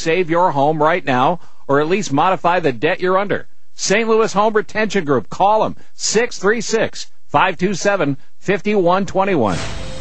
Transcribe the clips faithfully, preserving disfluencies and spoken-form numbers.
save your home right now, or at least modify the debt you're under. Saint Louis Home Retention Group. Call them, six three six, five two seven, five one two one.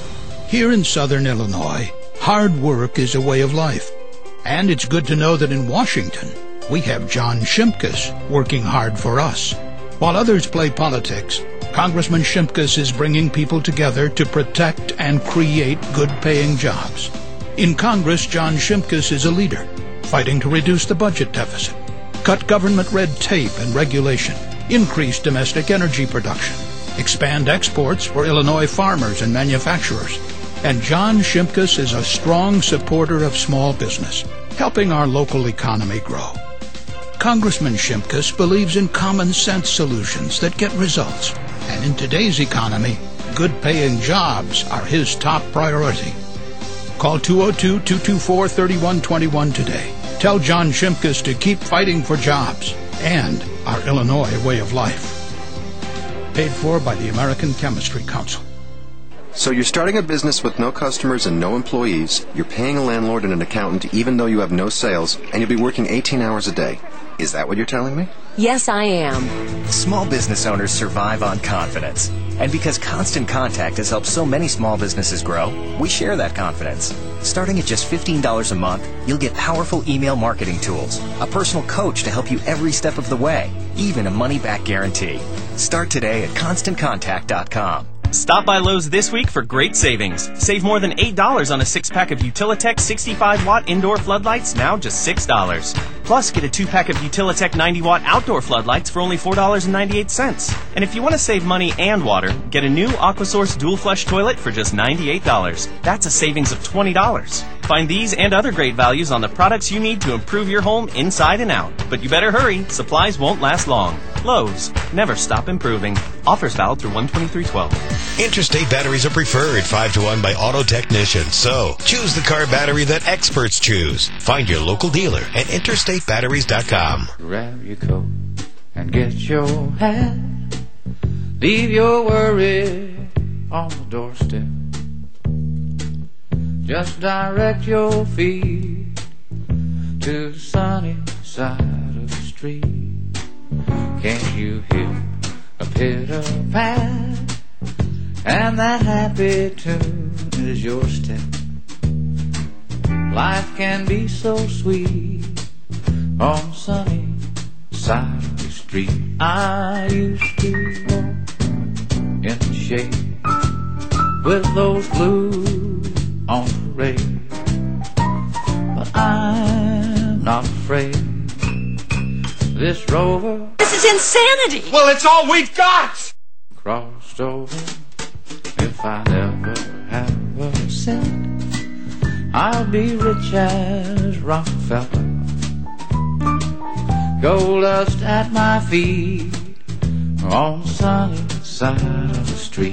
Here in Southern Illinois, hard work is a way of life. And it's good to know that in Washington, we have John Shimkus working hard for us. While others play politics, Congressman Shimkus is bringing people together to protect and create good-paying jobs. In Congress, John Shimkus is a leader, fighting to reduce the budget deficit, cut government red tape and regulation, increase domestic energy production, expand exports for Illinois farmers and manufacturers. And John Shimkus is a strong supporter of small business, helping our local economy grow. Congressman Shimkus believes in common-sense solutions that get results. And in today's economy, good-paying jobs are his top priority. Call two oh two, two two four, three one two one today. Tell John Shimkus to keep fighting for jobs and our Illinois way of life. Paid for by the American Chemistry Council. So you're starting a business with no customers and no employees, you're paying a landlord and an accountant even though you have no sales, and you'll be working eighteen hours a day. Is that what you're telling me? Yes, I am. Small business owners survive on confidence. And because Constant Contact has helped so many small businesses grow, we share that confidence. Starting at just fifteen dollars a month, you'll get powerful email marketing tools, a personal coach to help you every step of the way, even a money-back guarantee. Start today at constant contact dot com. Stop by Lowe's this week for great savings. Save more than eight dollars on a six-pack of Utilitech sixty-five watt indoor floodlights, now just six dollars. Plus, get a two-pack of Utilitech ninety watt outdoor floodlights for only four dollars and ninety-eight cents. And if you want to save money and water, get a new Aquasource dual flush toilet for just ninety-eight dollars. That's a savings of twenty dollars. Find these and other great values on the products you need to improve your home inside and out. But you better hurry. Supplies won't last long. Lowe's. Never stop improving. Offers valid through one twenty-three twelve. Interstate batteries are preferred five to one by auto technicians. So, choose the car battery that experts choose. Find your local dealer at interstate batteries dot com. Grab your coat and get your hat. Leave your worry on the doorstep. Just direct your feet to the sunny side of the street. Can't you hear a pitter-pat? And that happy tune is your step. Life can be so sweet on the sunny side of the street. I used to walk in the shade with those blues on parade, but I'm not afraid. This rover, this is insanity. Well, it's all we've got. Crossed over. If I never have a cent, I'll be rich as Rockefeller. Gold dust at my feet on the sunny side of the street.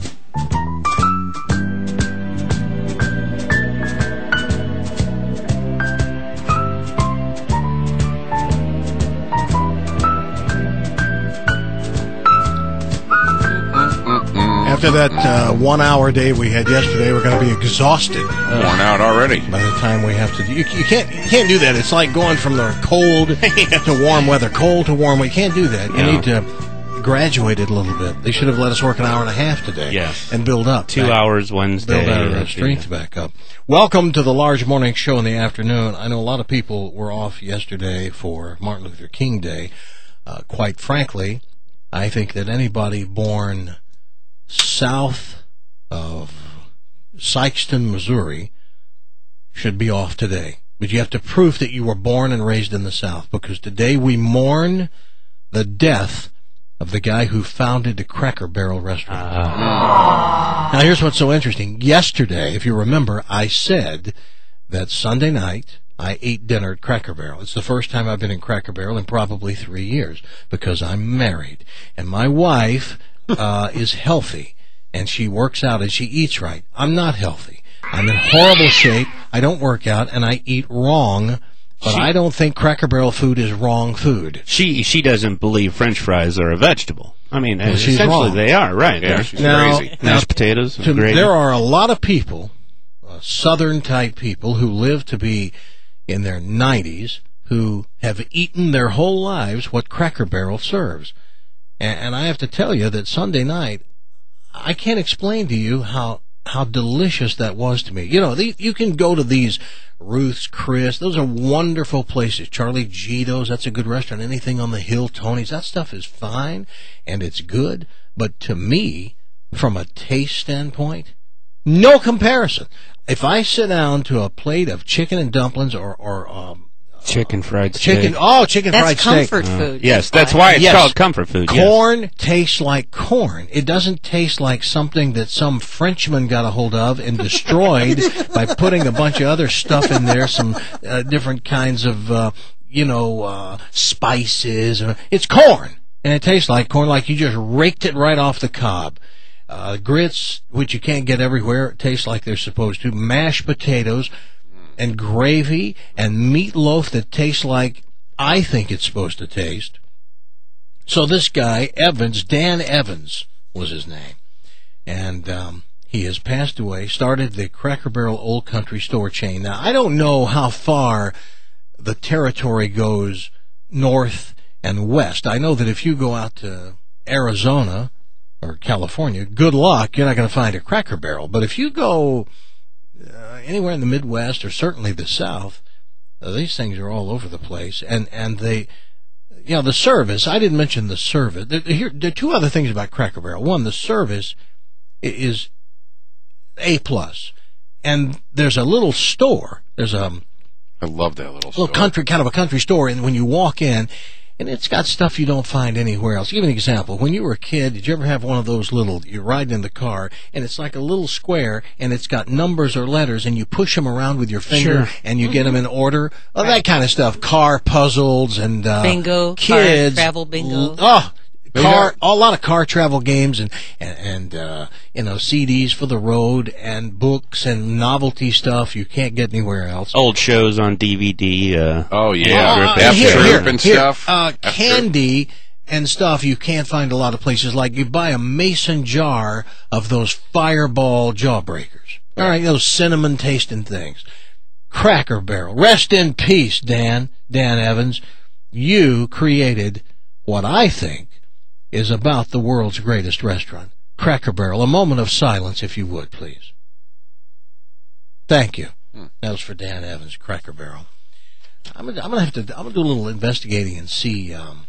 After that uh, one-hour day we had yesterday, we're going to be exhausted. Worn out already. By the time we have to, do, you, you can't you can't do that. It's like going from the cold to warm weather, cold to warm. We can't do that. You No. need to graduate it a little bit. They should have let us work an hour and a half today. Yes. And build up. Two back, hours Wednesday. Build our uh, strength back up. Welcome to the Large Morning Show in the afternoon. I know a lot of people were off yesterday for Martin Luther King Day. Uh, quite frankly, I think that anybody born south of Sikeston, Missouri, should be off today. But you have to prove that you were born and raised in the South, because today we mourn the death of the guy who founded the Cracker Barrel restaurant. Uh. Now, here's what's so interesting. Yesterday, if you remember, I said that Sunday night I ate dinner at Cracker Barrel. It's the first time I've been in Cracker Barrel in probably three years, because I'm married. And my wife uh, is healthy, and she works out and she eats right. I'm not healthy. I'm in horrible shape. I don't work out, and I eat wrong. But she, I don't think Cracker Barrel food is wrong food. She she doesn't believe French fries are a vegetable. I mean, well, essentially wrong. They are, right. Yeah, she's now, crazy. Mashed potatoes, to, gravy. There are a lot of people, uh, Southern-type people, who live to be in their nineties who have eaten their whole lives what Cracker Barrel serves. And, and I have to tell you that Sunday night, I can't explain to you how how delicious that was to me. You know, the, you can go to these Ruth's Chris. Those are wonderful places. Charlie Gito's, that's a good restaurant. Anything on the hill, Tony's, that stuff is fine and it's good. But to me, from a taste standpoint, no comparison. If I sit down to a plate of chicken and dumplings or, or um, Chicken fried steak. Chicken, oh, chicken That's fried steak. comfort food. Uh, yes, that's why it's Yes. called comfort food. Corn yes. tastes like corn. It doesn't taste like something that some Frenchman got a hold of and destroyed by putting a bunch of other stuff in there, some uh, different kinds of, uh, you know, uh, spices. It's corn, and it tastes like corn, like you just raked it right off the cob. Uh, grits, which you can't get everywhere, taste like they're supposed to. Mashed potatoes and gravy and meatloaf that tastes like I think it's supposed to taste. So this guy, Evans, Dan Evans was his name, and um, he has passed away, started the Cracker Barrel Old Country Store chain. Now, I don't know how far the territory goes north and west. I know that if you go out to Arizona or California, good luck, you're not going to find a Cracker Barrel. But if you go uh, anywhere in the Midwest or certainly the South, uh, these things are all over the place. And, and they, you know, the service, I didn't mention the service. There, here, there are two other things about Cracker Barrel. One, the service is A plus. And there's a little store. There's a I love that little store. little country, kind of a country store, and when you walk in, and it's got stuff you don't find anywhere else. Give an example. When you were a kid, did you ever have one of those little, you're riding in the car, and it's like a little square, and it's got numbers or letters, and you push them around with your finger, Sure. and you get them in order? Oh, that kind of stuff. Car puzzles and uh, Bingo, kids. car travel bingo. Oh, They car, got- a lot of car travel games and, and, and uh, you know, C Ds for the road and books and novelty stuff you can't get anywhere else. Old shows on D V D. Uh, Oh, yeah. Yeah, Uh, F here, F-Troop here, and here, stuff. Uh, F-Troop. candy and stuff you can't find a lot of places. Like you buy a mason jar of those Fireball jawbreakers. All right, those cinnamon tasting things. Cracker Barrel. Rest in peace, Dan. Dan Evans. You created what I think is about the world's greatest restaurant. Cracker Barrel. A moment of silence, if you would, please. Thank you. That was for Dan Evans, Cracker Barrel. I'm gonna, I'm gonna have to. I'm gonna do a little investigating and see um,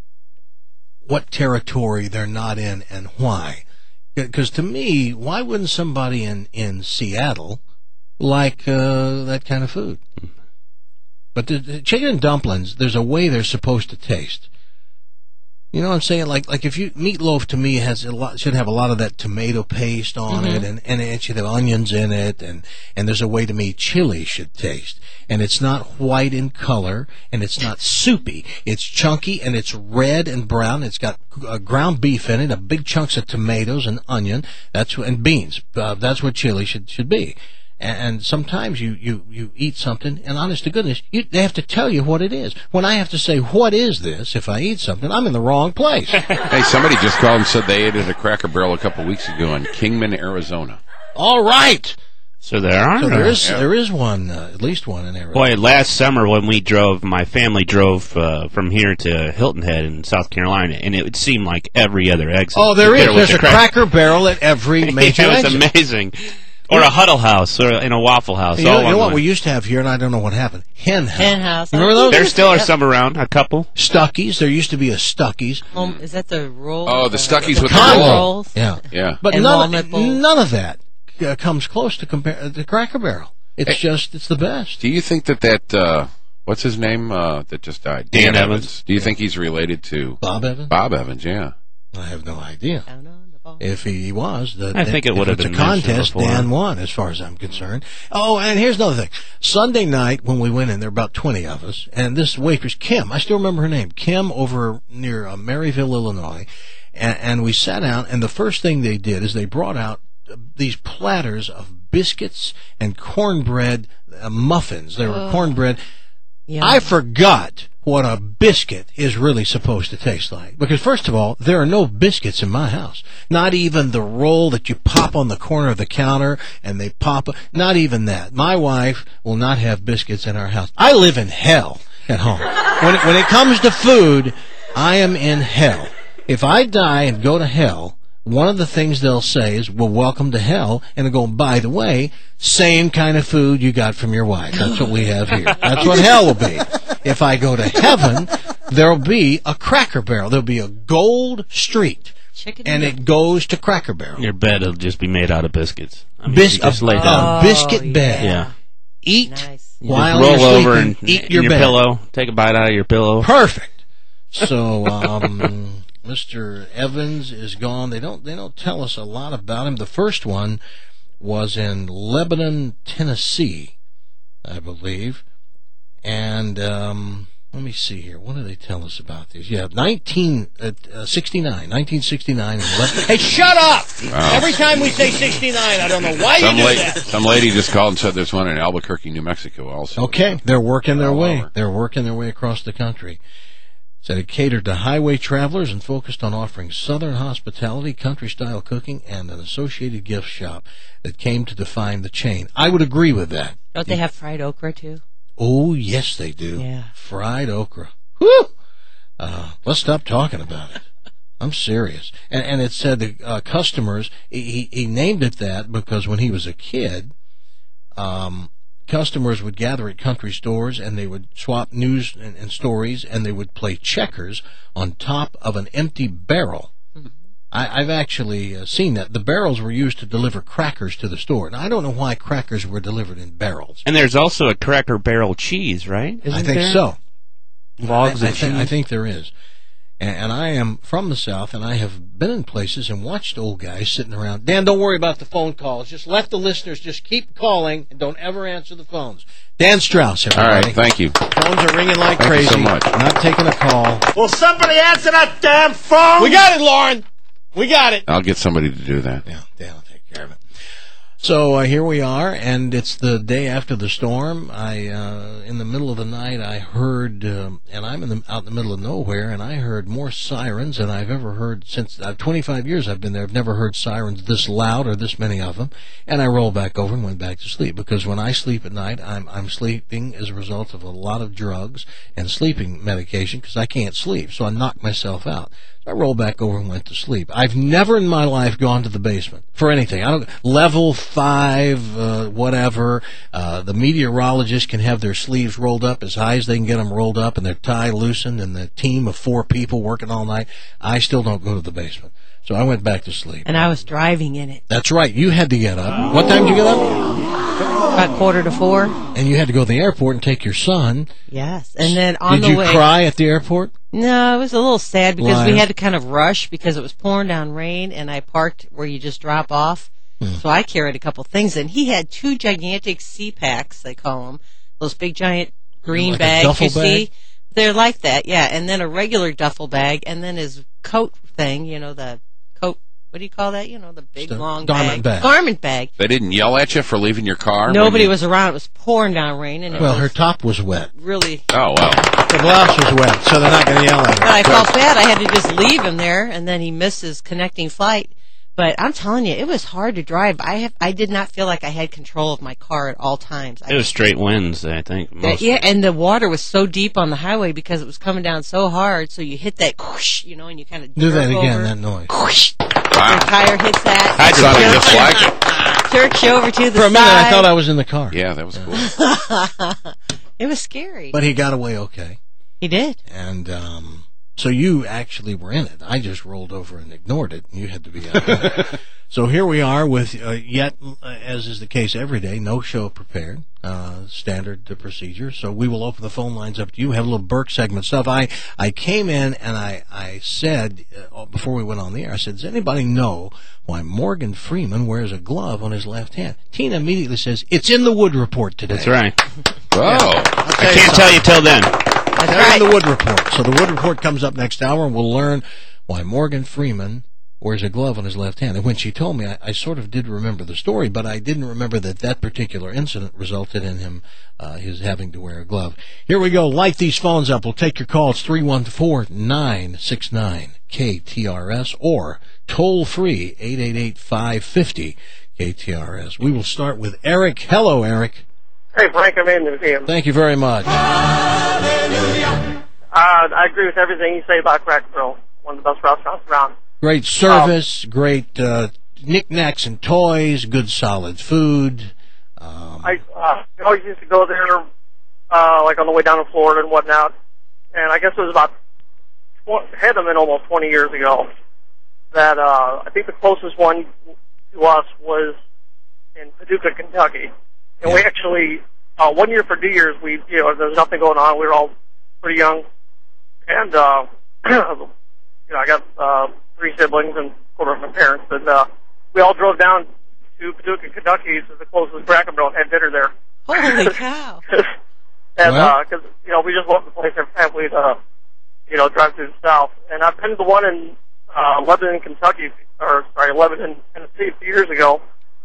what territory they're not in and why. Because to me, why wouldn't somebody in in Seattle like uh, that kind of food? But the, the chicken and dumplings, there's a way they're supposed to taste. You know what I'm saying? Like, like if you meatloaf to me has a lot, should have a lot of that tomato paste on Mm-hmm. it, and, and it should have onions in it, and and there's a way to me chili should taste, and it's not white in color, and it's not soupy. It's chunky and it's red and brown. It's got uh, ground beef in it, a big chunks of tomatoes and onion. That's what, and beans. Uh, that's what chili should should be. And sometimes you, you, you eat something, and honest to goodness, you, they have to tell you what it is. When I have to say, what is this, if I eat something, I'm in the wrong place. Hey, somebody just called and said they ate at a Cracker Barrel a couple weeks ago in Kingman, Arizona. All right. so there are. So there is Yeah. there is one, uh, at least one in Arizona. Boy, last summer when we drove, my family drove uh, from here to Hilton Head in South Carolina, and it would seem like every other exit. Oh, there is. was There's a a crack- Cracker Barrel at every major It was exit. amazing. Or a Huddle House, or in a Waffle House. You know, all you know on what one. we used to have here, and I don't know what happened? Hen House. Hen House. Remember those? There still are Yep. some around, a couple. Stuckies. There used to be a Stuckies. Um, is that the roll? Oh, the Stuckies with the Con roll. rolls? Yeah. Yeah. But And none, walnut of, bowl. none of that uh, comes close to compare uh, the Cracker Barrel. It's just, it's the best. Do you think that that, uh, what's his name uh, that just died? Dan Evans. Do you think he's related to Bob Evans? Bob Evans, yeah. I have no idea. Down on the ball. If he was, the, I think it if would have it's been a contest. mentioned before. Dan won, as far as I'm concerned. Oh, and here's another thing. Sunday night when we went in, there were about twenty of us, and this waitress, Kim, I still remember her name, Kim, over near uh, Maryville, Illinois, and, and we sat down, and the first thing they did is they brought out uh, these platters of biscuits and cornbread uh, muffins. They were Oh. cornbread. Yeah. I forgot what a biscuit is really supposed to taste like. Because, first of all, there are no biscuits in my house. Not even the roll that you pop on the corner of the counter and they pop. Not even that. My wife will not have biscuits in our house. I live in hell at home. When it, when it comes to food, I am in hell. If I die and go to hell, one of the things they'll say is, well, welcome to hell, and they'll go, by the way, same kind of food you got from your wife. That's what we have here. That's what hell will be. If I go to heaven, there'll be a Cracker Barrel. There'll be a gold street, Chicken and it goes to Cracker Barrel. Your bed will just be made out of biscuits. I mean, Bis- you just a, lay down. a biscuit Oh, bed. Yeah. Eat Nice. You while just roll you're over sleeping, and eat in your, your bed. pillow. Take a bite out of your pillow. Perfect. So, um, Mister Evans is gone. They don't they don't tell us a lot about him. The first one was in Lebanon, Tennessee, I believe. And um, let me see here. What do they tell us about these? Yeah, nineteen sixty-nine, nineteen sixty-nine. In Lebanon. Hey, shut up! Wow. Every time we say sixty-nine, I don't know why Some, you do la- that. some lady just called and said there's one in Albuquerque, New Mexico also. Okay, they're working their All way. over. They're working their way across the country. Said it catered to highway travelers and focused on offering Southern hospitality, country-style cooking, and an associated gift shop that came to define the chain. I would agree with that. Don't they have fried okra, too? Oh, yes, they do. Yeah. Fried okra. Whew! Uh, let's stop talking about it. I'm serious. And, and it said the uh, customers, he, he named it that because when he was a kid, um, customers would gather at country stores and they would swap news and, and stories and they would play checkers on top of an empty barrel. Mm-hmm. I, I've actually uh, seen that. The barrels were used to deliver crackers to the store. Now, I don't know why crackers were delivered in barrels. And there's also a Cracker Barrel cheese, right? Isn't I think there? so. Logs I, I, of think, cheese. I think there is. And, and I am from the South, and I have been in places and watched old guys sitting around. Dan, don't worry about the phone calls. Just let the listeners just keep calling and don't ever answer the phones. Dan Strauss, All everybody. right, thank you. Phones are ringing like Thank you crazy. so much. Not taking a call. Will somebody answer that damn phone? We got it, Lauren. We got it. I'll get somebody to do that. Yeah, Dan will take care of it. So uh, here we are, and it's the day after the storm. I, uh, in the middle of the night, I heard, um, and I'm in the, out in the middle of nowhere, and I heard more sirens than I've ever heard since uh, twenty-five years I've been there. I've never heard sirens this loud or this many of them. And I rolled back over and went back to sleep because when I sleep at night, I'm I'm sleeping as a result of a lot of drugs and sleeping medication because I can't sleep, so I knock myself out. I rolled back over and went to sleep. I've never in my life gone to the basement for anything. I don't level five, uh, whatever. Uh, the meteorologists can have their sleeves rolled up as high as they can get them rolled up, and their tie loosened, and the team of four people working all night. I still don't go to the basement, so I went back to sleep. And I was driving in it. That's right. You had to get up. What time did you get up? About quarter to four. And you had to go to the airport and take your son. Yes. And then on Did the you way. cry at the airport? No, it was a little sad because Liar. we had to kind of rush because it was pouring down rain, and I parked where you just drop off. Hmm. So I carried a couple things, and he had two gigantic C-packs, they call them, those big giant green Like a bags duffel you bag? see. They're like that, yeah. And then a regular duffel bag, and then his coat thing, you know, the coat. What do you call that? You know, the big Just a long garment bag. Garment bag. They didn't yell at you for leaving your car? when Nobody you- was around. It was pouring down rain, and it Well, was her top was wet. really. Oh, well. The blouse was wet, so they're not going to yell at her. But I felt bad. I had to just leave him there, and then he missed his connecting flight. But I'm telling you, it was hard to drive. I have, I did not feel like I had control of my car at all times. I It was straight winds, I think. Uh, Most yeah, and the water was so deep on the highway because it was coming down so hard. So you hit that, whoosh, you know, and you kind of Do that jerk again, over. that noise. Whoosh, Wow. your tire hits that. I sounded jerks just you- like it. Jerks you over to the For a minute, I side. thought I was in the car. Yeah, that was cool. It was scary. But he got away okay. He did. And um, so you actually were in it. I just rolled over and ignored it, and you had to be out there. So here we are with, uh, yet, uh, as is the case every day, no show prepared, uh, standard uh, procedure. So we will open the phone lines up to you. We have a little Burke segment stuff. I, I came in and I, I said, uh, before we went on the air, I said, does anybody know why Morgan Freeman wears a glove on his left hand? Tina immediately says, it's in the Wood Report today. That's right. Whoa. I can't tell you till then. That's They're right. in the Wood Report. So the Wood Report comes up next hour, and we'll learn why Morgan Freeman wears a glove on his left hand. And when she told me, I, I sort of did remember the story, but I didn't remember that that particular incident resulted in him uh, his having to wear a glove. Here we go. Light these phones up. We'll take your calls, three one four, nine six nine, K T R S, or toll-free, eight eight eight, five five zero, K T R S. We will start with Eric. Hello, Eric. Hey, Frank, I'm in the museum. Thank you very much. Uh, I agree with everything you say about Cracker Barrel. One of the best restaurants around. Great service, um, great uh, knickknacks and toys, good solid food. Um, I uh, always used to go there, uh, like on the way down to Florida and whatnot. And I guess it was about, had them in almost twenty years ago, that uh, I think the closest one to us was in Paducah, Kentucky. And yeah. we actually, uh, one year for New Year's, we, you know, there was nothing going on. We were all pretty young. And, uh, you know, I got uh, three siblings and of course my parents. And uh, we all drove down to Paducah, Kentucky to the closest Cracker Barrel and had dinner there. Holy cow. And, well. uh, cause, you know, we just loved the place. Our family, uh, you know, drive through the South. And I've been to the one in uh, Lebanon, Kentucky, or, sorry, Lebanon, Tennessee a few years ago.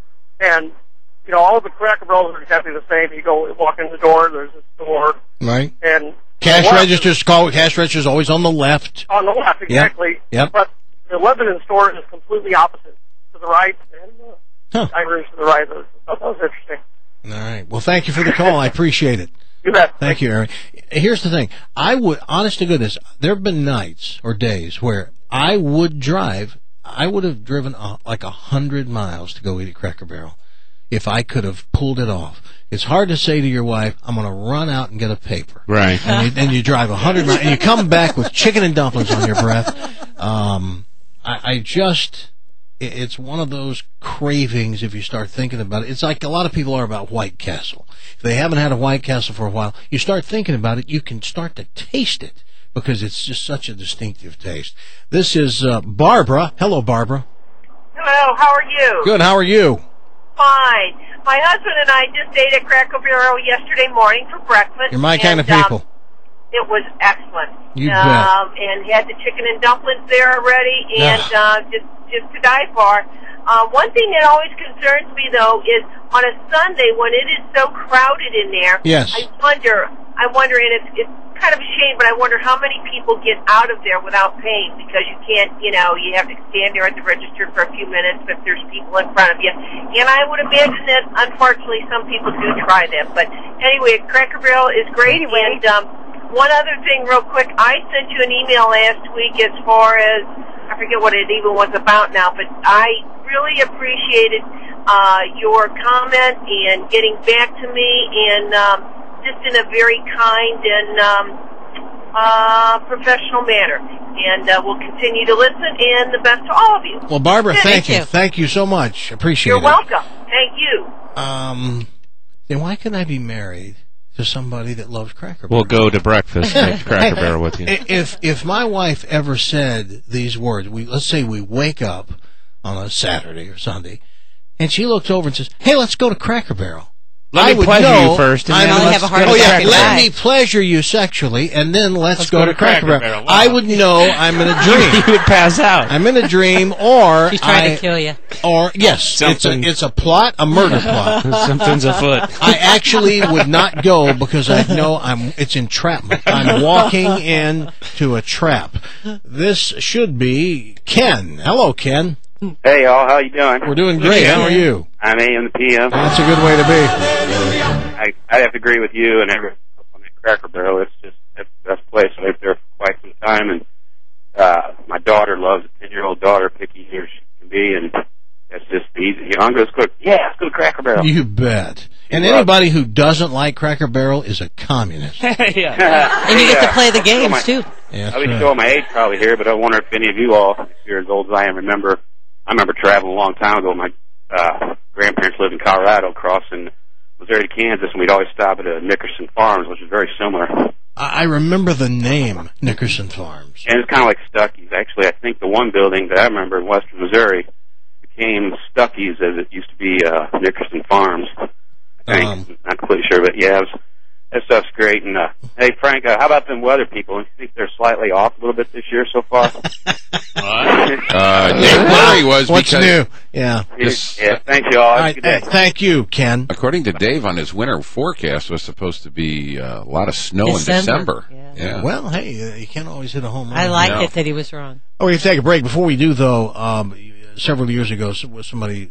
And, you know, all of the Cracker Barrels are exactly the same. You go walk in the door, there's a store. Right. And cash registers, call cash registers always on the left. On the left, exactly. Yep. Yep. But the Lebanon store is completely opposite. To the right, and uh, huh. dining rooms to the right. That was, that was interesting. All right. Well, thank you for the call. I appreciate it. You bet. Thank, thank you, Eric. Here's the thing. I would, honest to goodness, there have been nights or days where I would drive, I would have driven a, like a hundred miles to go eat at Cracker Barrel if I could have pulled it off. It's hard to say to your wife, I'm going to run out and get a paper. Right. And you, and you drive a hundred miles, and you come back with chicken and dumplings on your breath. Um, I, I just, it's one of those cravings if you start thinking about it. It's like a lot of people are about White Castle. If they haven't had a White Castle for a while, you start thinking about it, you can start to taste it because it's just such a distinctive taste. This is uh, Barbara. Hello, Barbara. Hello, how are you? Good, how are you? Fine. My husband and I just ate at Cracker Barrel yesterday morning for breakfast. You're my and, kind of people. Um, it was excellent. You um, bet. And had the chicken and dumplings there already, and uh, just just to die for. Uh, one thing that always concerns me, though, is on a Sunday when it is so crowded in there. Yes. I wonder. I wonder, and it's it's kind of a shame, but I wonder how many people get out of there without paying because you can't, you know, you have to stand there at the register for a few minutes if there's people in front of you. And I would imagine that, unfortunately, some people do try that. But anyway, Cracker Barrel is great. Anyway. And um, one other thing real quick, I sent you an email last week as far as, I forget what it even was about now, but I really appreciated uh, your comment and getting back to me and um, just in a very kind and um, uh, professional manner. And uh, we'll continue to listen, and the best to all of you. Well, Barbara, yeah, thank, thank you. you. Thank you so much. Appreciate You're it. You're welcome. Thank you. Um, then why couldn't I be married to somebody that loves Cracker Barrel? We'll go to breakfast at Cracker Barrel with you. If if my wife ever said these words, we let's say we wake up on a Saturday or Sunday, and she looks over and says, "Hey, let's go to Cracker Barrel." Let I me would pleasure know, you first, and I then would let's have a go heart to attack. Cracker Let Barrel. me pleasure you sexually, and then let's, Let's go, go to to Cracker, Cracker Barrel. Barrel. Wow. I would know I'm in a dream. You would pass out. I'm in a dream, or She's trying I, to kill you. Or yes, it's a, it's a plot, a murder plot. Something's afoot. I actually would not go because I know I'm. It's entrapment. I'm walking into a trap. This should be Ken. Hello, Ken. Hey, y'all. How you doing? We're doing great. How are you? I'm A M to P M. That's a good way to be. I I have to agree with you and everyone on that Cracker Barrel. It's just it's the best place. I lived there for quite some time, and uh, my daughter loves it. Ten-year-old daughter, picky as she can be, and that's just easy. You know, I'm going to cook. Yeah, let's go to Cracker Barrel. You bet. And anybody who doesn't like Cracker Barrel is a communist. yeah. And you get to play the games, my, too. Yeah, I'll be right. showing my age probably here, but I wonder if any of you all, if you're as old as I am, remember, I remember traveling a long time ago. My uh, grandparents lived in Colorado, crossing Missouri to Kansas, and we'd always stop at a Nickerson Farms, which is very similar. I remember the name Nickerson Farms. And it's kind of like Stuckey's. Actually, I think the one building that I remember in western Missouri became Stuckey's as it used to be uh, Nickerson Farms. I think. Um, Not completely sure, but yeah, it was That stuff's great. And uh, hey, Frank, uh, how about them weather people? You think they're slightly off a little bit this year so far? uh, Dave Murray was What's because new? Yeah. Just, yeah. Thank you all. All right, th- thank you, Ken. According to Dave, on his winter forecast, was supposed to be uh, a lot of snow December. in December. Yeah. Yeah. Well, hey, uh, you can't always hit a home run. I like No. it that he was wrong. Oh, we have to take a break. Before we do, though, um, several years ago, somebody,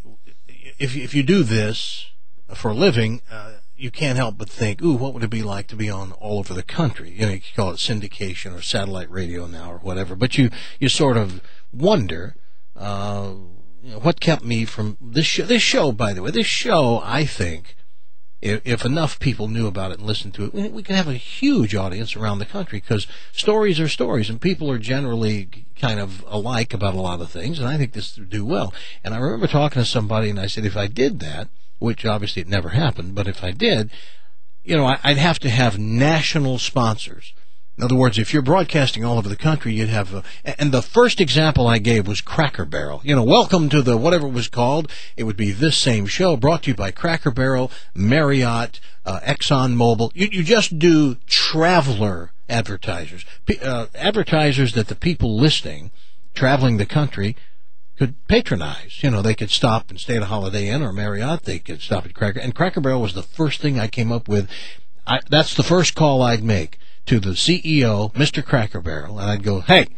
if if you do this for a living, uh, you can't help but think, ooh, what would it be like to be on all over the country? You know, you can call it syndication or satellite radio now or whatever. But you, you sort of wonder, uh, you know, what kept me from this show. This show, by the way, this show, I think, if, if enough people knew about it and listened to it, we could have a huge audience around the country, because stories are stories, and people are generally kind of alike about a lot of things, and I think this would do well. And I remember talking to somebody, and I said, if I did that, which obviously it never happened, but if I did, you know, I'd have to have national sponsors. In other words, if you're broadcasting all over the country, you'd have, a, and the first example I gave was Cracker Barrel. You know, welcome to the, whatever it was called, it would be this same show, brought to you by Cracker Barrel, Marriott, uh, Exxon Mobil. You, you just do traveler advertisers, P- uh, advertisers that the people listening, traveling the country, could patronize. You know, they could stop and stay at a Holiday Inn or Marriott. They could stop at Cracker. And Cracker Barrel was the first thing I came up with. I, that's the first call I'd make to the C E O, Mister Cracker Barrel, and I'd go, hey,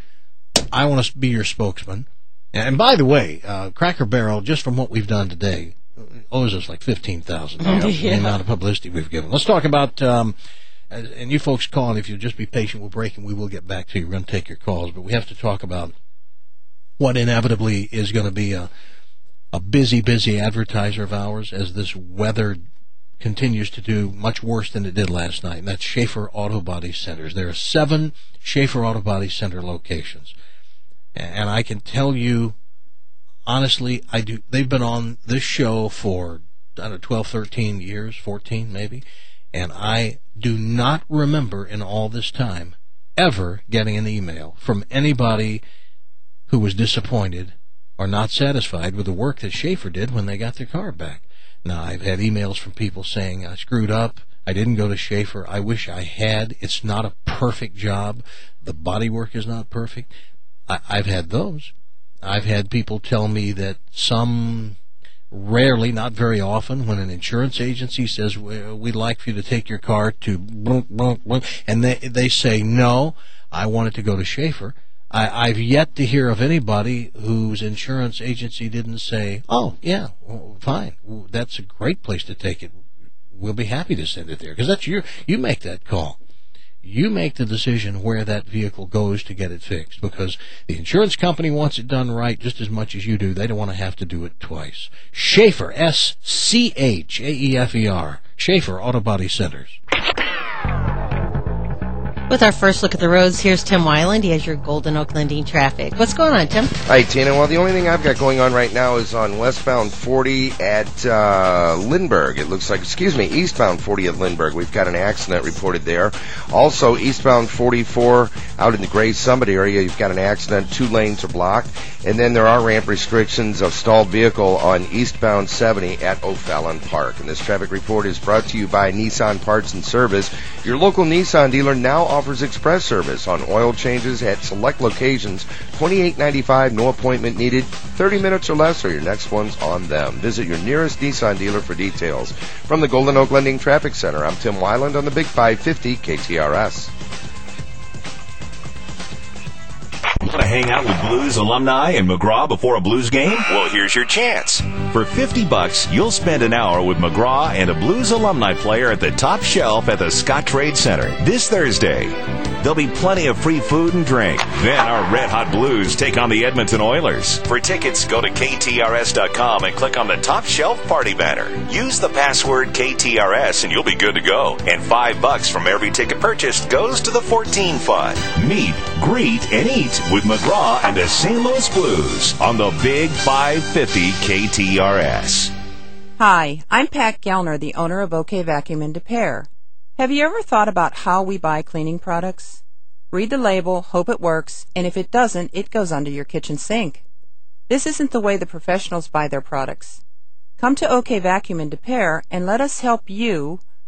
I want to be your spokesman. And by the way, uh, Cracker Barrel, just from what we've done today, owes us like fifteen thousand dollars Yeah. the amount of publicity we've given. Let's talk about, um, and you folks calling, if you'll just be patient, we'll break and we will get back to you. We're going to take your calls, but we have to talk about what inevitably is going to be a, a busy, busy advertiser of ours as this weather continues to do much worse than it did last night, and that's Schaefer Auto Body Centers. There are seven Schaefer Auto Body Center locations, and I can tell you, honestly, I do. They've been on this show for, I don't know, twelve, thirteen years, fourteen maybe, and I do not remember in all this time ever getting an email from anybody who was disappointed or not satisfied with the work that Schaefer did when they got their car back. Now, I've had emails from people saying, I screwed up, I didn't go to Schaefer, I wish I had, it's not a perfect job, the body work is not perfect. I, I've had those. I've had people tell me that some, rarely, not very often, when an insurance agency says, we'd like for you to take your car to, and they, they say, no, I want it to go to Schaefer. I, I've yet to hear of anybody whose insurance agency didn't say, oh, yeah, well, fine, that's a great place to take it. We'll be happy to send it there. Because that's your, you make that call. You make the decision where that vehicle goes to get it fixed, because the insurance company wants it done right just as much as you do. They don't want to have to do it twice. Schaefer, S C H A E F E R, Schaefer Auto Body Centers. With our first look at the roads, here's Tim Weiland. He has your Golden Oak Lending traffic. What's going on, Tim? Hi, Tina. Well, the only thing I've got going on right now is on westbound forty at uh, Lindbergh. It looks like, excuse me, eastbound forty at Lindbergh. We've got an accident reported there. Also, eastbound forty-four out in the Gray Summit area, you've got an accident. Two lanes are blocked. And then there are ramp restrictions of stalled vehicle on eastbound seventy at O'Fallon Park. And this traffic report is brought to you by Nissan Parts and Service. Your local Nissan dealer now offers express service on oil changes at select locations. twenty-eight ninety-five, no appointment needed. thirty minutes or less, or your next one's on them. Visit your nearest Nissan dealer for details. From the Golden Oak Lending Traffic Center, I'm Tim Weiland on the Big five fifty K T R S. Want to hang out with Blues alumni and McGraw before a Blues game? Well, here's your chance. For fifty bucks, you'll spend an hour with McGraw and a Blues alumni player at the top shelf at the Scott Trade Center this Thursday. There'll be plenty of free food and drink. Then our Red Hot Blues take on the Edmonton Oilers. For tickets, go to K T R S dot com and click on the top shelf party banner. Use the password K T R S and you'll be good to go. And five bucks from every ticket purchased goes to the fourteen Fund. Meet, greet, and eat with McGraw and the Saint Louis Blues on the Big five fifty K T R S. Hi, I'm Pat Gellner, the owner of OK Vacuum in Des Peres. Have you ever thought about how we buy cleaning products? Read the label, hope it works, and if it doesn't, it goes under your kitchen sink. This isn't the way the professionals buy their products. Come to OK Vacuum in Des Peres and let us help you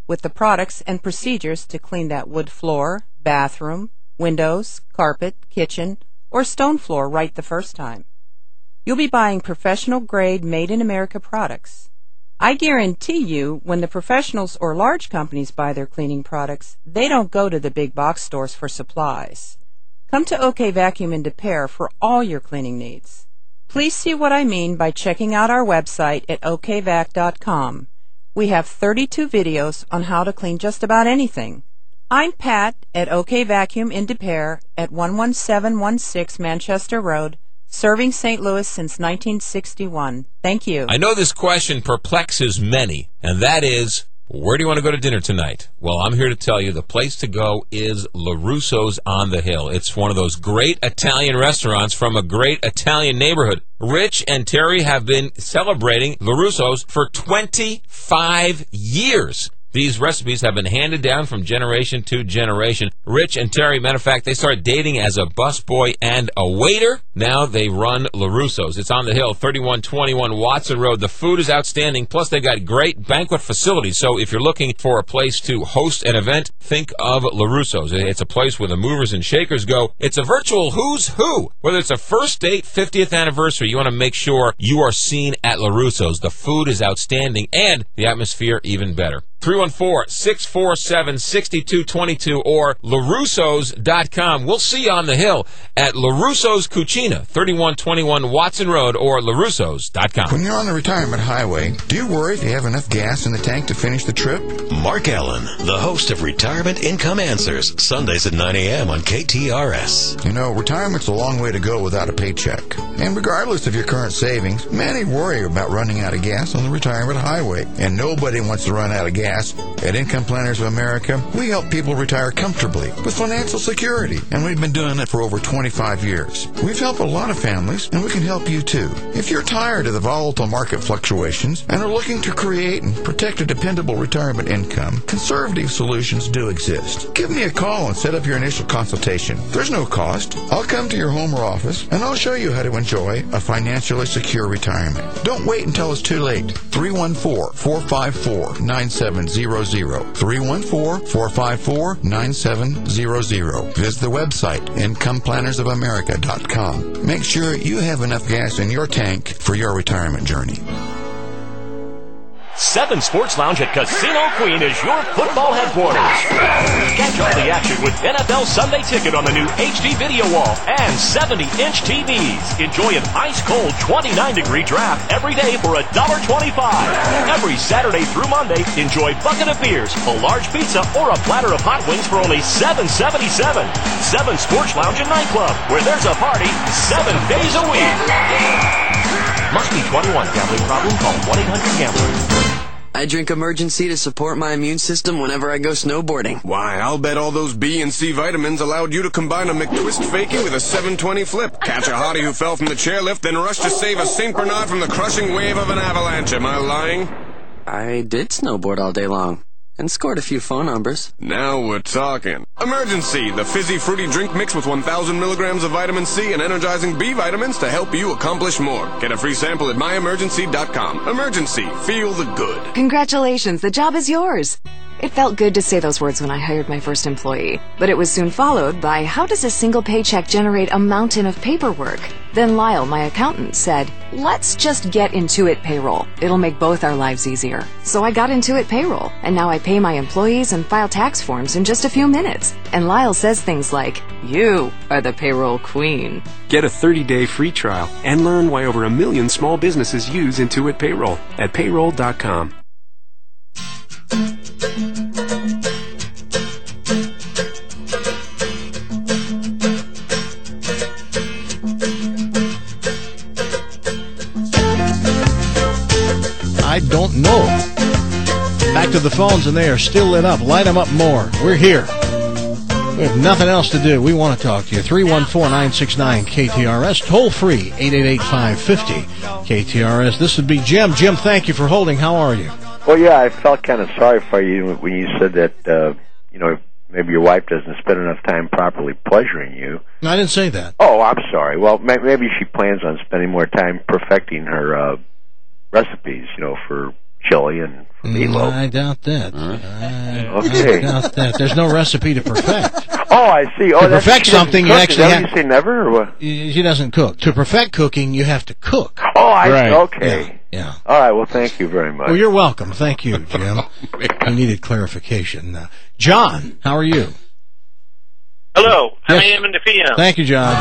with the products and procedures to clean that wood floor, bathroom, windows, carpet, kitchen, or stone floor right the first time. You'll be buying professional-grade, made-in-America products. I guarantee you, when the professionals or large companies buy their cleaning products, they don't go to the big box stores for supplies. Come to OK Vacuum in Des Peres for all your cleaning needs. Please see what I mean by checking out our website at O K vac dot com. We have thirty-two videos on how to clean just about anything. I'm Pat at OK Vacuum in Des Peres at one one seven one six Manchester Road, serving Saint Louis since nineteen sixty-one. Thank you. I know this question perplexes many, and that is, where do you want to go to dinner tonight? Well, I'm here to tell you the place to go is LaRusso's on the Hill. It's one of those great Italian restaurants from a great Italian neighborhood. Rich and Terry have been celebrating LaRusso's for twenty-five years. These recipes have been handed down from generation to generation. Rich and Terry, matter of fact, they started dating as a busboy and a waiter. Now they run LaRusso's. It's on the Hill, thirty-one twenty-one Watson Road. The food is outstanding, plus they got great banquet facilities. So if you're looking for a place to host an event, think of LaRusso's. It's a place where the movers and shakers go. It's a virtual who's who. Whether it's a first date, fiftieth anniversary, you want to make sure you are seen at LaRusso's. The food is outstanding, and the atmosphere even better. three one four, six four seven, six two two two or larussos dot com. We'll see you on the Hill at LaRusso's Cucina, thirty-one twenty-one Watson Road, or larussos dot com. When you're on the retirement highway, do you worry if you have enough gas in the tank to finish the trip? Mark Allen, the host of Retirement Income Answers, Sundays at nine a.m. on K T R S. You know, retirement's a long way to go without a paycheck. And regardless of your current savings, many worry about running out of gas on the retirement highway. And nobody wants to run out of gas. At Income Planners of America, we help people retire comfortably with financial security, and we've been doing it for over twenty-five years. We've helped a lot of families, and we can help you too. If you're tired of the volatile market fluctuations and are looking to create and protect a dependable retirement income, conservative solutions do exist. Give me a call and set up your initial consultation. There's no cost. I'll come to your home or office, and I'll show you how to enjoy a financially secure retirement. Don't wait until it's too late. three one four, four five four, nine seven zero zero. three one four, four five four, nine seven zero zero. Visit the website, income planners of america dot com. Make sure you have enough gas in your tank for your retirement journey. Seven Sports Lounge at Casino Queen is your football headquarters. Catch all the action with N F L Sunday Ticket on the new H D video wall and seventy inch T Vs. Enjoy an ice-cold twenty-nine degree draft every day for one dollar twenty-five. Every Saturday through Monday, enjoy bucket of beers, a large pizza, or a platter of hot wings for only seven seventy-seven. Seven Sports Lounge and Nightclub, where there's a party seven days a week. Must be twenty-one. Gambling problem? Call one eight hundred gambler. I drink Emergency to support my immune system whenever I go snowboarding. Why, I'll bet all those B and C vitamins allowed you to combine a McTwist fakie with a seven twenty flip. Catch a hottie who fell from the chairlift, then rush to save a Saint Bernard from the crushing wave of an avalanche. Am I lying? I did snowboard all day long. And scored a few phone numbers. Now we're talking. Emergency, the fizzy fruity drink mix with one thousand milligrams of vitamin C and energizing B vitamins to help you accomplish more. Get a free sample at my emergency dot com. Emergency, feel the good. Congratulations, the job is yours. It felt good to say those words when I hired my first employee, but it was soon followed by, how does a single paycheck generate a mountain of paperwork? Then Lyle, my accountant, said, let's just get Intuit Payroll. It'll make both our lives easier. So I got Intuit Payroll, and now I pay my employees and file tax forms in just a few minutes. And Lyle says things like, you are the payroll queen. Get a thirty day free trial and learn why over a million small businesses use Intuit Payroll at payroll dot com. I don't know. Back to the phones, and they are still lit up. Light them up more. We're here. We have nothing else to do. We want to talk to you. three one four, nine six nine, K T R S. Toll free, eight eight eight, five five zero, K T R S. This would be Jim. Jim, thank you for holding. How are you? Well, yeah, I felt kind of sorry for you when you said that, uh, you know, maybe your wife doesn't spend enough time properly pleasuring you. No, I didn't say that. Oh, I'm sorry. Well, maybe she plans on spending more time perfecting her uh, recipes, you know, for chili and meatloaf. I doubt that. I, Okay. I doubt that. There's no recipe to perfect. Oh, I see. Oh, to that's perfect she doesn't something, you cook. actually Is that have. what you say never, or what? She doesn't cook. To perfect cooking, you have to cook. Oh, I Right. okay. Yeah. yeah. All right. Well, thank you very much. Well, you're welcome. Thank you, Jim. I needed clarification. Uh, John, how are you? Hello, Yes. I am in the P M. Thank you, John.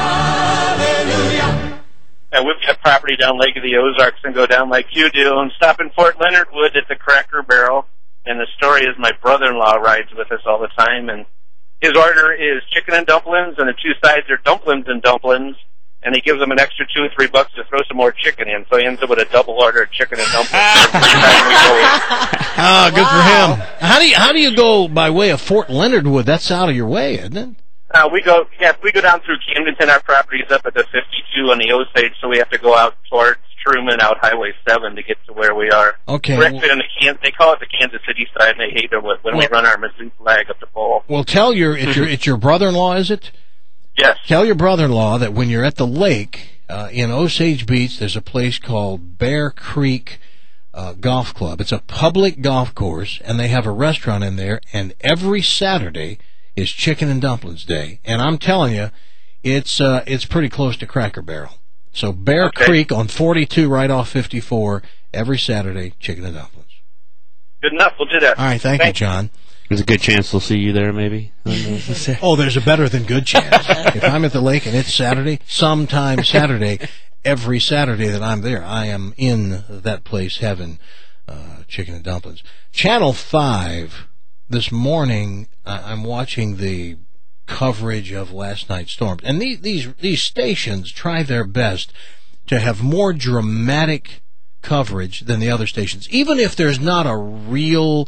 And we've got property down Lake of the Ozarks and go down like you do and stop in Fort Leonard Wood at the Cracker Barrel. And the story is my brother-in-law rides with us all the time, and his order is chicken and dumplings, and the two sides are dumplings and dumplings, and he gives them an extra two or three bucks to throw some more chicken in, so he ends up with a double order of chicken and dumplings every time we go in. Ah, good for him. How do you how do you go by way of Fort Leonard Wood? That's out of your way, isn't it? Uh, we go, yeah, we go down through Camdenton. Our property's up at the fifty-two on the Osage, so we have to go out towards Truman, out Highway seven to get to where we are. Okay, We're well- actually on the Can- they call it the Kansas City side, and they hate it when when we run our Mizzou flag up the pole. Well, tell your it's your it's your brother-in-law, is it? Yes. Tell your brother-in-law that when you're at the lake uh, in Osage Beach, there's a place called Bear Creek uh, Golf Club. It's a public golf course, and they have a restaurant in there. And every Saturday is Chicken and Dumplings Day. And I'm telling you, it's uh, it's pretty close to Cracker Barrel. So Bear Okay. Creek on forty-two, right off fifty-four, every Saturday, Chicken and Dumplings. Good enough. We'll do that. All right, thank you, John. There's a good chance they'll see you there, maybe. Oh, there's a better than good chance. If I'm at the lake and it's Saturday, sometime Saturday, every Saturday that I'm there, I am in that place having uh, chicken and dumplings. Channel five, this morning, uh, I'm watching the coverage of last night's storm. And these, these, these stations try their best to have more dramatic coverage than the other stations. Even if there's not a real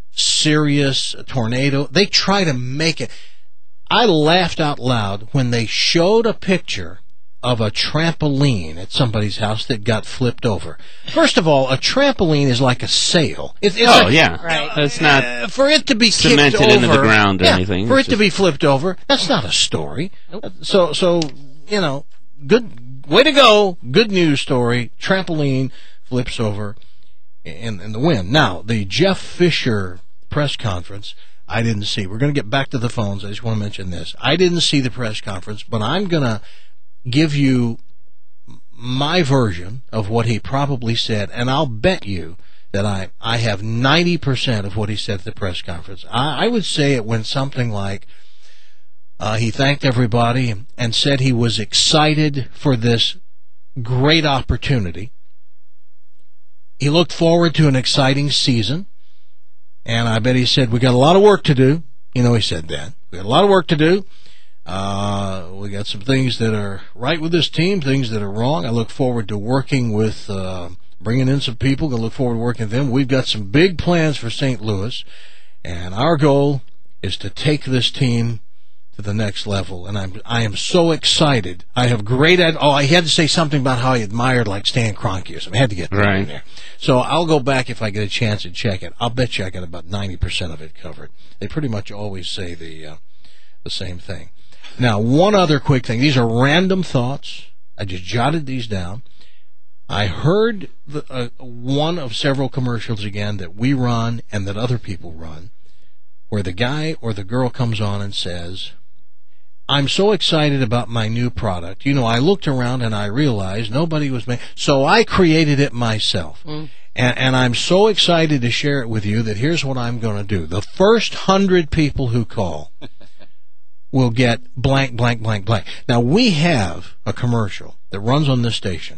serious tornado, they try to make it. I laughed out loud when they showed a picture of a trampoline at somebody's house that got flipped over. First of all, a trampoline is like a sail. It's, it's Oh, like- yeah. Right. It's not Uh, for it to be kicked cemented over, into the ground or yeah, anything. For it It's to be flipped over, that's not a story. So, so you know, good way to go. Good news story. Trampoline flips over in, in the wind. Now, the Jeff Fisher press conference, I didn't see. We're going to get back to the phones. I just want to mention this. I didn't see the press conference, but I'm going to give you my version of what he probably said, and I'll bet you that I, I have ninety percent of what he said at the press conference. I, I would say it went something like, uh, he thanked everybody and said he was excited for this great opportunity. He looked forward to an exciting season, and I bet he said, we got a lot of work to do. You know, he said that. We got a lot of work to do. Uh, we got some things that are right with this team, things that are wrong. I look forward to working with, uh, bringing in some people. Going to look forward to working with them. We've got some big plans for Saint Louis, and our goal is to take this team to the next level. And I'm, I am so excited. I have great, ad- oh, I had to say something about how I admired, like, Stan Kroenke or something. I had to get that in Right. there. So I'll go back if I get a chance and check it. I'll bet you I got about ninety percent of it covered. They pretty much always say the, uh, the same thing. Now, one other quick thing. These are random thoughts. I just jotted these down. I heard the, uh, one of several commercials again that we run and that other people run, where the guy or the girl comes on and says, I'm so excited about my new product. You know, I looked around and I realized nobody was making, so I created it myself. Mm. And, and I'm so excited to share it with you that here's what I'm going to do. The first hundred people who call will get blank, blank, blank, blank. Now, we have a commercial that runs on this station.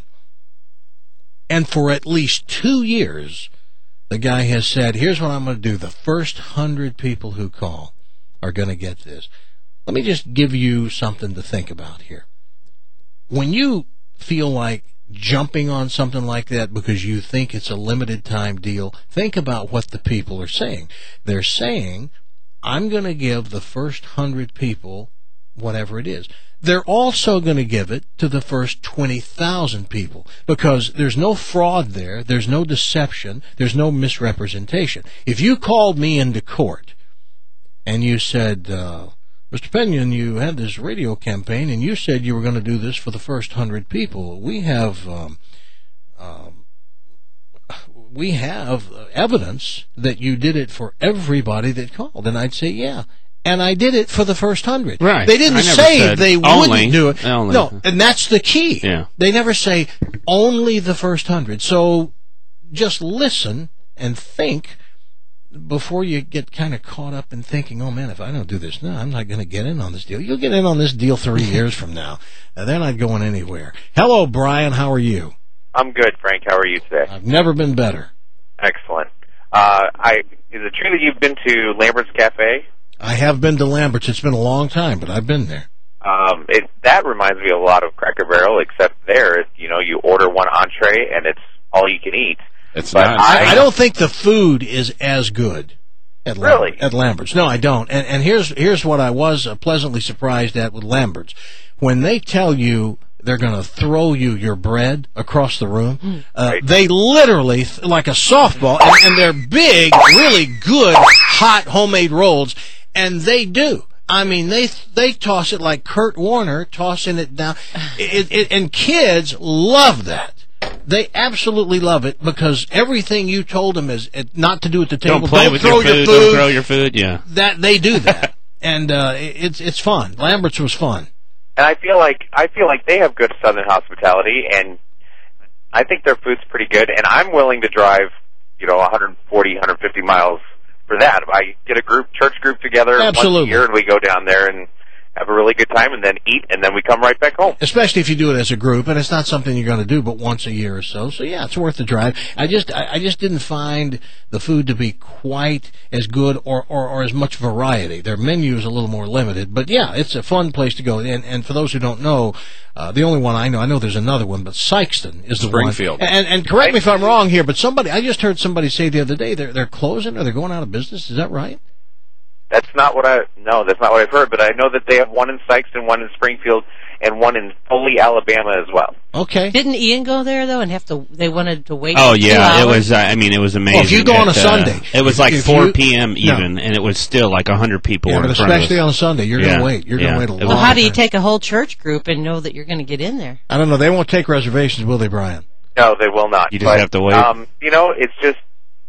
And for at least two years, the guy has said, here's what I'm going to do. The first hundred people who call are going to get this. Let me just give you something to think about here. When you feel like jumping on something like that because you think it's a limited time deal, think about what the people are saying. They're saying, I'm going to give the first hundred people whatever it is. They're also going to give it to the first twenty thousand people because there's no fraud there, there's no deception, there's no misrepresentation. If you called me into court and you said, uh, Mister Pinion, you had this radio campaign and you said you were going to do this for the first hundred people. We have um, um, we have evidence that you did it for everybody that called. And I'd say, yeah. And I did it for the first hundred. Right. They didn't I never say said they only, wouldn't do it. only. No, and that's the key. Yeah. They never say only the first hundred. So just listen and think before you get kind of caught up in thinking, oh, man, if I don't do this now, I'm not going to get in on this deal. You'll get in on this deal three years from now. Uh, they're not going anywhere. Hello, Brian. How are you? I'm good, Frank. How are you today? I've never been better. Excellent. Uh, I is it true that you've been to Lambert's Cafe? I have been to Lambert's. It's been a long time, but I've been there. Um, it that reminds me a lot of Cracker Barrel, except there, you know, you order one entree and it's all you can eat. It's but not. I, I don't think the food is as good at Lam- Really? at Lambert's. No, I don't. And and here's here's what I was uh, pleasantly surprised at with Lambert's. When they tell you they're going to throw you your bread across the room, uh, Right. they literally, th- like a softball, and, and they're big, really good, hot homemade rolls, and they do. I mean, they they toss it like Kurt Warner tossing it down, it, it, and kids love that. They absolutely love it because everything you told them is uh, not to do at the table. Don't play don't with throw your food, your Don't throw your food. Yeah. That they do that, and uh, it- it's it's fun. Lambert's was fun. And I feel like I feel like they have good Southern hospitality, and I think their food's pretty good. And I'm willing to drive, you know, one forty, one fifty miles for that. I get a group, church group together once Absolutely. a year, and we go down there and have a really good time, and then eat, and then we come right back home. Especially if you do it as a group, and it's not something you're going to do but once a year or so. So yeah, it's worth the drive. I just I, I just didn't find the food to be quite as good or, or, or as much variety. Their menu is a little more limited, but yeah, it's a fun place to go. And and for those who don't know, uh, the only one I know, I know there's another one, but Sykeston is the Springfield. one. And and correct me if I'm wrong here, but somebody I just heard somebody say the other day they're they're closing or they're going out of business. Is that right? That's not what I no, that's not what I've heard. But I know that they have one in Sykeston, one in Springfield, and one in Foley, Alabama, as well. Okay. Didn't Ian go there though, and have to? They wanted to wait. Oh two yeah, it hours? was. Uh, I mean, it was amazing. Well, if you go on a It, uh, Sunday, it was if- like if four you- p.m. No. even, and it was still like a hundred people. Yeah, were but in front of especially us. on Sunday, you're Yeah, going to wait. You're yeah. going to wait a It long was- Well, how do you time. take a whole church group and know that you're going to get in there? I don't know. They won't take reservations, will they, Brian? No, they will not. You just But, have to wait. Um, you know, it's just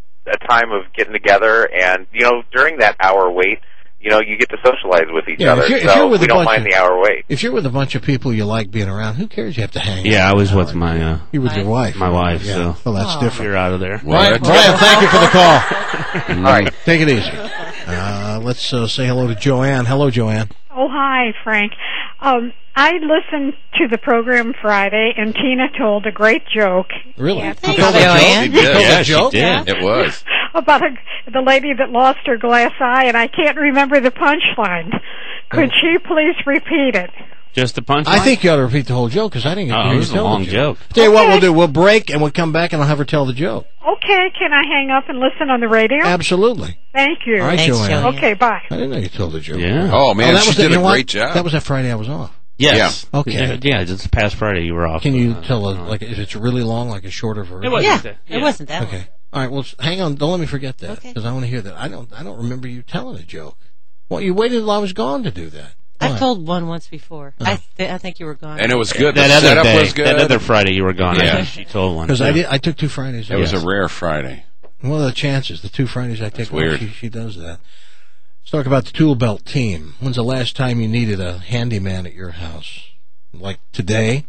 a time of getting together, and you know, during that hour wait, you know, you get to socialize with each Yeah, other. if you're- if so you're with we a don't bunch mind of- the hour wait. If you're with a bunch of people you like being around, who cares? You have to hang. Yeah, out I was an with hour. my uh, You with your wife? my wife. Yeah. So Well, that's different. You're out of there. Brian, Brian, thank you for the call. All right, take it easy. Uh, let's uh, say hello to Joanne. Hello, Joanne. Oh, hi, Frank. Um, I listened to the program Friday, and Tina told a great joke. Really? Yeah, She told a joke? She did. Told a Yeah, she joke? did. It was. about a, the lady that lost her glass eye, and I can't remember the punchline. Could she please repeat it? Just the punchline. I think you ought to repeat the whole joke because I didn't get to Oh, hear it you was a tell long the joke. Tell you what we'll do. We'll break and we'll come back and I'll have her tell the joke. Okay, can I hang up and listen on the radio? Absolutely. Thank you. All right, Thanks, Joanne. Joanne. Okay, bye. I didn't know you told the joke. Yeah. Oh, man, that she was the- did you a know what? great job. That was that Friday I was off. Yes. Yeah. Okay. Yeah, yeah, just past Friday you were off. Can you Uh, tell, a, like, if it's really long, like a shorter version? It wasn't Yeah, that- it wasn't that Okay. one. All right. Well, s- hang on. Don't let me forget that Okay. because I want to hear that. I don't. I don't remember you telling a joke. Well, you waited till I was gone to do that. I've Why? told one once before. Oh. I th- I think you were gone. And it was good. That The other setup day, was good. that other Friday you were gone. Yeah. I think she told one. Because I Yeah. did. I took two Fridays. It was off. a rare Friday. What are the chances? The two Fridays I take off, weird. she, she does that. Let's talk about the tool belt team. When's the last time you needed a handyman at your house? Like today?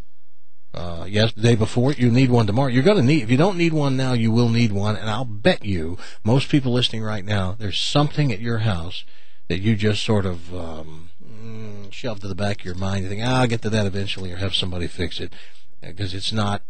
Uh, yes, the day before? You need one tomorrow. You're going to need, if you don't need one now, you will need one. And I'll bet you, most people listening right now, there's something at your house that you just sort of um, mm, shove to the back of your mind. You think, ah, I'll get to that eventually or have somebody fix it. Because it's not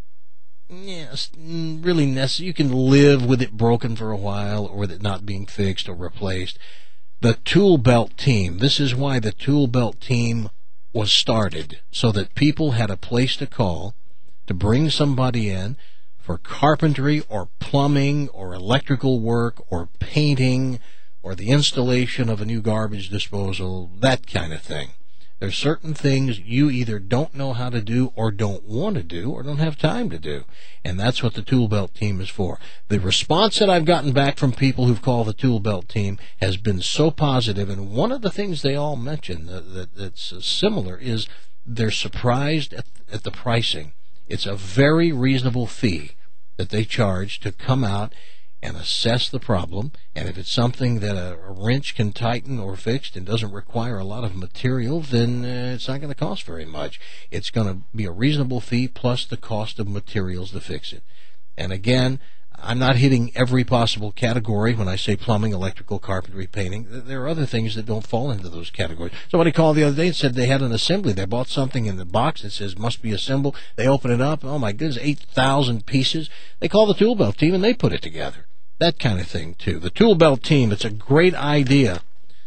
Yes, really necessary. You can live with it broken for a while or with it not being fixed or replaced. The tool belt team. This is why the tool belt team was started, so that people had a place to call to bring somebody in for carpentry or plumbing or electrical work or painting or the installation of a new garbage disposal, that kind of thing. There's certain things you either don't know how to do or don't want to do or don't have time to do. And that's what the Tool Belt team is for. The response that I've gotten back from people who've called the Tool Belt team has been so positive. And one of the things they all mention that, that, that's similar is they're surprised at, at the pricing. It's a very reasonable fee. that they charge to come out and assess the problem, and if it's something that a, a wrench can tighten or fix and doesn't require a lot of material, then uh, it's not going to cost very much. It's going to be a reasonable fee plus the cost of materials to fix it. And again, I'm not hitting every possible category when I say plumbing, electrical, carpentry, painting. There are other things that don't fall into those categories. Somebody called the other day and said they had an assembly. They bought something in the box that says must be assembled. They open it up. Oh, my goodness, eight thousand pieces. They call the Tool Belt team, and they put it together. That kind of thing, too. The Tool Belt team, it's a great idea.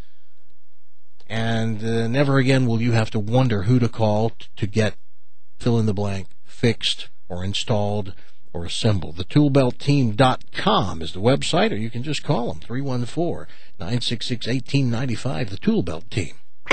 And uh, never again will you have to wonder who to call t- to get fill in the blank fixed or installed or assembled. The tool belt team dot com is the website, or you can just call them, three one four, nine six six, one eight nine five, the Tool Belt Team.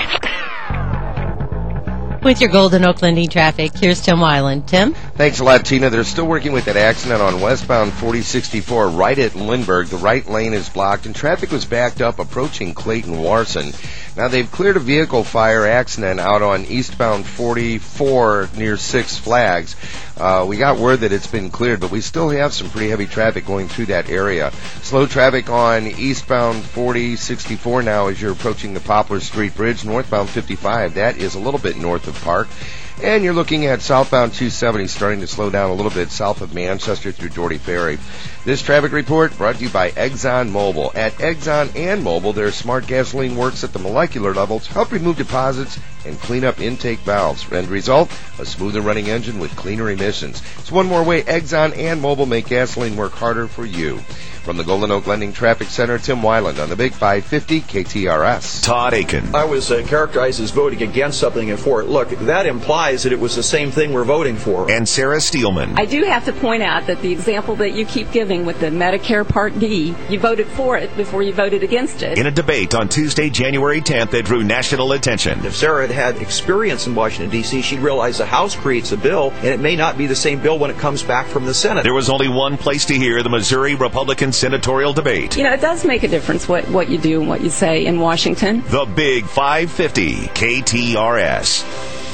With your Golden Oak Lending traffic, here's Tim Weiland. Tim? Thanks a lot, Tina. They're still working with that accident on westbound forty sixty-four right at Lindbergh. The right lane is blocked, and traffic was backed up approaching Clayton Warson. Now, they've cleared a vehicle fire accident out on eastbound forty-four near Six Flags. Uh, we got word that it's been cleared, but we still have some pretty heavy traffic going through that area. Slow traffic on eastbound forty sixty-four now as you're approaching the Poplar Street Bridge. Northbound fifty-five, that is a little bit north of Park. And you're looking at southbound two seventy starting to slow down a little bit south of Manchester through Doherty Ferry. This traffic report brought to you by Exxon Mobil. At Exxon and Mobil, their smart gasoline works at the molecular level to help remove deposits and clean up intake valves. End result, a smoother running engine with cleaner emissions. It's one more way Exxon and Mobil make gasoline work harder for you. From the Golden Oak Lending Traffic Center, Tim Weiland on the Big five fifty K T R S. Todd Aiken. I was uh, characterized as voting against something and for it. Look, that implies that it was the same thing we're voting for. And Sarah Steelman. I do have to point out that the example that you keep giving with the Medicare Part D, you voted for it before you voted against it. In a debate on Tuesday, January tenth that drew national attention. If Sarah had had experience in Washington, D C, she'd realize the House creates a bill, and it may not be the same bill when it comes back from the Senate. There was only one place to hear the Missouri Republican senatorial debate. You know, it does make a difference what, what you do and what you say in Washington. The Big five fifty K T R S.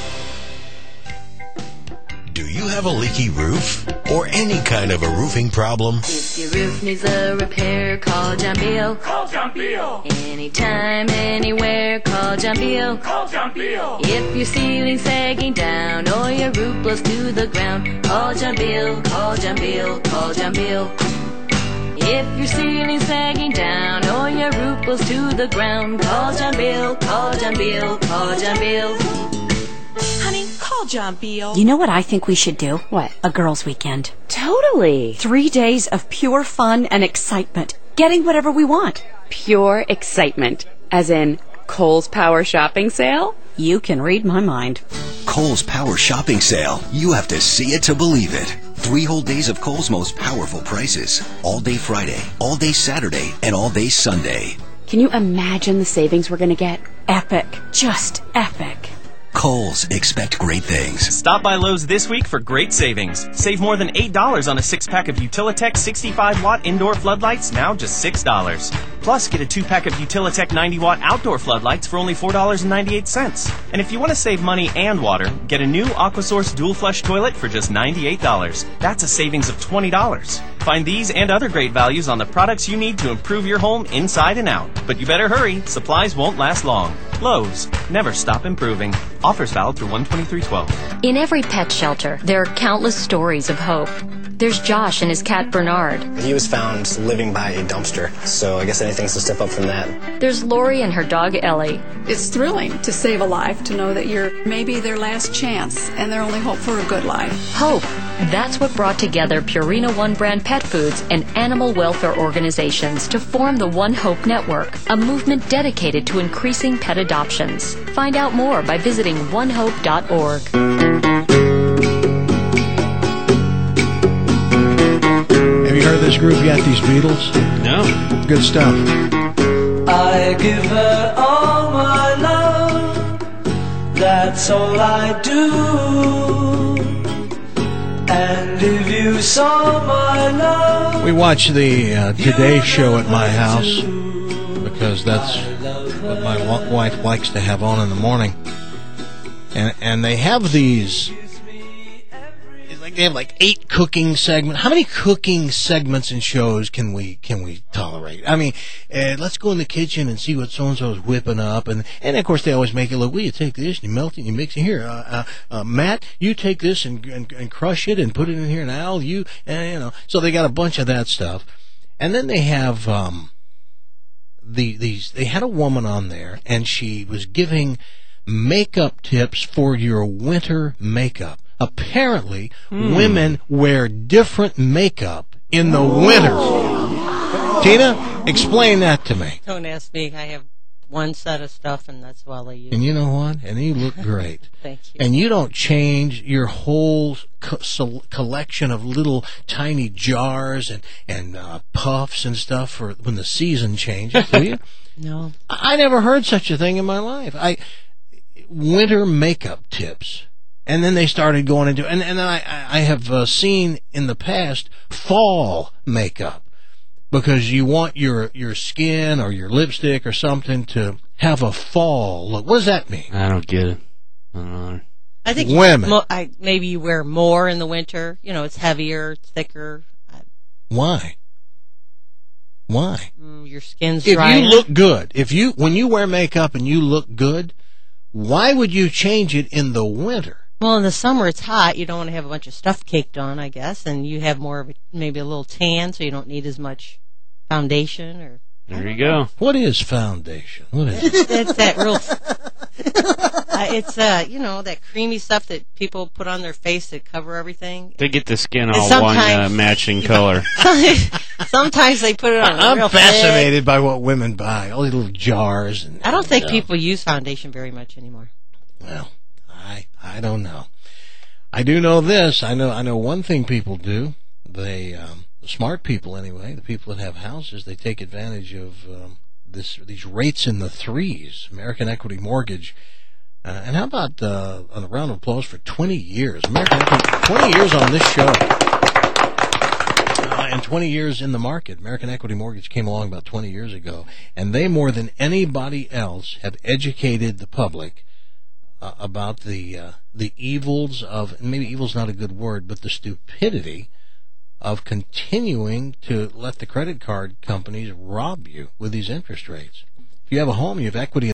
Do you have a leaky roof or any kind of a roofing problem? If your roof needs a repair, call John Beal. Call John Beal. Anytime, anywhere, call John Beal. Call John Beal. If your ceiling's sagging down or your roof blows to the ground, call John Beal. Call John Beal. Call John Beal. If your ceiling's sagging down or your roof blows to the ground, call John Beal. Call John Beal. Call John Beal. Honey, call John Beal. You know what I think we should do? What? A girls' weekend. Totally. Three days of pure fun and excitement. Getting whatever we want. Pure excitement. As in Kohl's Power Shopping Sale? You can read my mind. Kohl's Power Shopping Sale. You have to see it to believe it. Three whole days of Kohl's most powerful prices. All day Friday, all day Saturday, and all day Sunday. Can you imagine the savings we're going to get? Epic. Just epic. Kohl's, expect great things. Stop by Lowe's this week for great savings. Save more than eight dollars on a six-pack of Utilitech sixty-five watt indoor floodlights, now just six dollars. Plus, get a two-pack of Utilitech ninety watt outdoor floodlights for only four dollars and ninety-eight cents. And if you want to save money and water, get a new AquaSource dual flush toilet for just ninety-eight dollars. That's a savings of twenty dollars. Find these and other great values on the products you need to improve your home inside and out. But you better hurry, supplies won't last long. Lowe's, never stop improving. Offers valid through one twenty-three twelve. In every pet shelter, there are countless stories of hope. There's Josh and his cat Bernard. He was found living by a dumpster, so I guess anything's a step up from that. There's Lori and her dog Ellie. It's thrilling to save a life, to know that you're maybe their last chance and their only hope for a good life. Hope. That's what brought together Purina One Brand Pet Foods and animal welfare organizations to form the One Hope Network, a movement dedicated to increasing pet adoptions. Find out more by visiting one hope dot org. Have you heard this group yet, these Beatles? No. Good stuff. I give her all my love, that's all I do. And if you saw my love... We watch the uh, Today Show at my house because that's what my wa- wife likes to have on in the morning. And and they have these... like they have like eight cooking segments. How many cooking segments and shows can we can we tolerate? I mean, uh, let's go in the kitchen and see what so and so is whipping up, and and of course they always make it look. Well, you take this and you melt it and you mix it here. Uh, uh, uh, Matt, you take this and, and and crush it and put it in here. And Al, you and you know. So they got a bunch of that stuff, and then they have um, the these. They had a woman on there, and she was giving makeup tips for your winter makeup. Apparently, mm. women wear different makeup in the winter. Tina, explain that to me. Don't ask me. I have one set of stuff, and that's all I use. And you know what? And you look great. Thank you. And you don't change your whole co- collection of little tiny jars and, and uh, puffs and stuff for when the season changes, do you? No. I never heard such a thing in my life. I... Winter makeup tips, and then they started going into and and I I have uh, seen in the past fall makeup because you want your your skin or your lipstick or something to have a fall look. What does that mean? I don't get it. I don't know. I think women. Mo- I, maybe you wear more in the winter. You know, it's heavier, it's thicker. Why? Why? Mm, your skin's if drying. you look good, if you when you wear makeup and you look good. Why would you change it in the winter? Well, in the summer it's hot. You don't want to have a bunch of stuff caked on, I guess, and you have more of a, maybe a little tan, so you don't need as much foundation. Or there you go. What is foundation? What is it? It's that real. uh, it's uh, you know, that creamy stuff that people put on their face to cover everything. They get the skin all one uh, matching color. Sometimes they put it on. I'm real fascinated thick. by what women buy. All these little jars. And, I don't think and, uh, people use foundation very much anymore. Well, I I don't know. I do know this. I know I know one thing people do. They um, the smart people anyway. The people that have houses. They take advantage of um, this these rates in the threes. American Equity Mortgage. Uh, and how about uh, a round of applause for twenty years? American Equity, twenty years on this show. Uh, and twenty years in the market. American Equity Mortgage came along about twenty years ago, and they, more than anybody else, have educated the public uh, about the uh, the evils of, and maybe evil's not a good word, but the stupidity of continuing to let the credit card companies rob you with these interest rates. If you have a home, you have equity